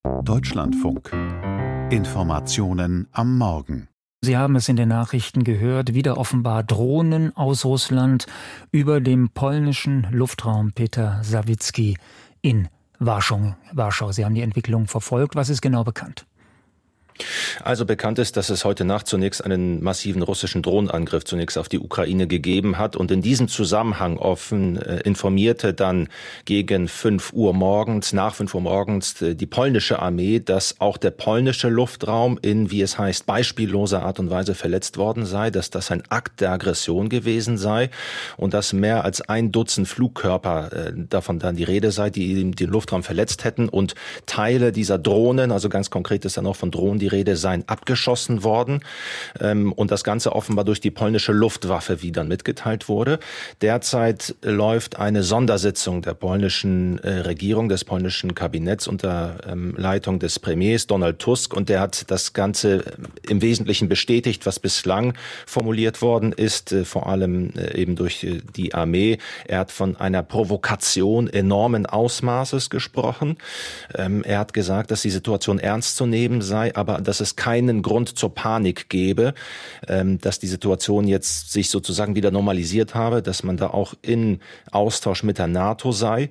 Deutschlandfunk. Informationen am Morgen. Sie haben es in den Nachrichten gehört, wieder offenbar Drohnen aus Russland über dem polnischen Luftraum Peter Sawicki in Warschau. Sie haben die Entwicklung verfolgt. Was ist genau bekannt? Also bekannt ist, dass es heute Nacht zunächst einen massiven russischen Drohnenangriff zunächst auf die Ukraine gegeben hat und in diesem Zusammenhang offen informierte dann gegen 5 Uhr morgens, nach 5 Uhr morgens die polnische Armee, dass auch der polnische Luftraum in, wie es heißt, beispielloser Art und Weise verletzt worden sei, dass das ein Akt der Aggression gewesen sei und dass mehr als 1 Dutzend Flugkörper, davon dann die Rede sei, die den Luftraum verletzt hätten und Teile dieser Drohnen, also ganz konkret ist dann auch von Drohnen die Rede, seien abgeschossen worden und das Ganze offenbar durch die polnische Luftwaffe, wie dann mitgeteilt wurde. Derzeit läuft eine Sondersitzung der polnischen Regierung, des polnischen Kabinetts unter Leitung des Premiers Donald Tusk und der hat das Ganze im Wesentlichen bestätigt, was bislang formuliert worden ist, vor allem eben durch die Armee. Er hat von einer Provokation enormen Ausmaßes gesprochen. Er hat gesagt, dass die Situation ernst zu nehmen sei, aber dass es keinen Grund zur Panik gebe, dass die Situation jetzt sich sozusagen wieder normalisiert habe, dass man da auch in Austausch mit der NATO sei.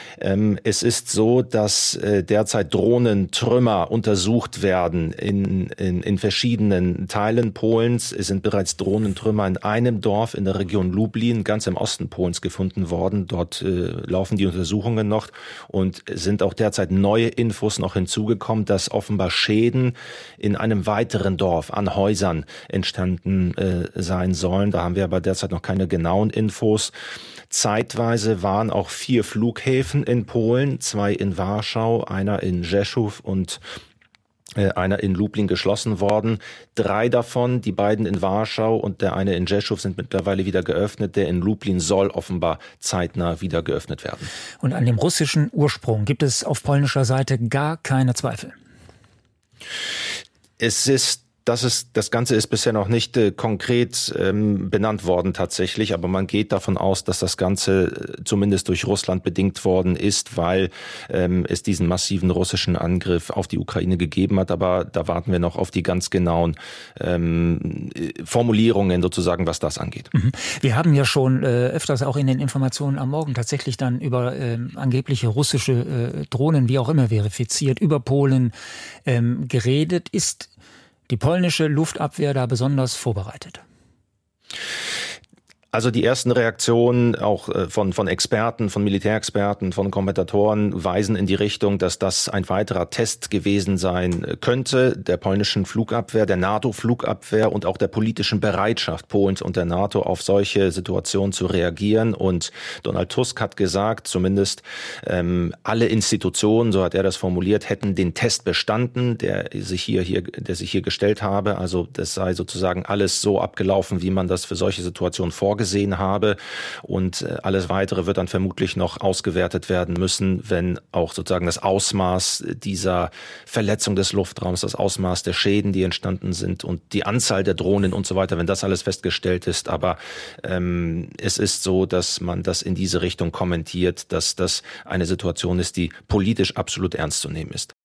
Es ist so, dass derzeit Drohnentrümmer untersucht werden in verschiedenen Teilen Polens. Es sind bereits Drohnentrümmer in einem Dorf in der Region Lublin, ganz im Osten Polens, gefunden worden. Dort laufen die Untersuchungen noch und sind auch derzeit neue Infos noch hinzugekommen, dass offenbar Schäden in einem weiteren Dorf an Häusern entstanden sein sollen. Da haben wir aber derzeit noch keine genauen Infos. Zeitweise waren auch 4 Flughäfen in Polen, 2 in Warschau, einer in Rzeszów und einer in Lublin geschlossen worden. 3 davon, die beiden in Warschau und der eine in Rzeszów, sind mittlerweile wieder geöffnet. Der in Lublin soll offenbar zeitnah wieder geöffnet werden. Und an dem russischen Ursprung gibt es auf polnischer Seite gar keine Zweifel. Das Ganze ist bisher noch nicht konkret benannt worden tatsächlich, aber man geht davon aus, dass das Ganze zumindest durch Russland bedingt worden ist, weil es diesen massiven russischen Angriff auf die Ukraine gegeben hat. Aber da warten wir noch auf die ganz genauen Formulierungen sozusagen, was das angeht. Wir haben ja schon öfters auch in den Informationen am Morgen tatsächlich dann über angebliche russische Drohnen, wie auch immer verifiziert, über Polen geredet. Ist die polnische Luftabwehr da besonders vorbereitet? Also die ersten Reaktionen auch von Experten, von Militärexperten, von Kommentatoren weisen in die Richtung, dass das ein weiterer Test gewesen sein könnte, der polnischen Flugabwehr, der NATO-Flugabwehr und auch der politischen Bereitschaft Polens und der NATO auf solche Situationen zu reagieren. Und Donald Tusk hat gesagt, zumindest alle Institutionen, so hat er das formuliert, hätten den Test bestanden, der sich hier gestellt habe. Also das sei sozusagen alles so abgelaufen, wie man das für solche Situationen vorgesehen habe und alles Weitere wird dann vermutlich noch ausgewertet werden müssen, wenn auch sozusagen das Ausmaß dieser Verletzung des Luftraums, das Ausmaß der Schäden, die entstanden sind und die Anzahl der Drohnen und so weiter, wenn das alles festgestellt ist. Aber es ist so, dass man das in diese Richtung kommentiert, dass das eine Situation ist, die politisch absolut ernst zu nehmen ist.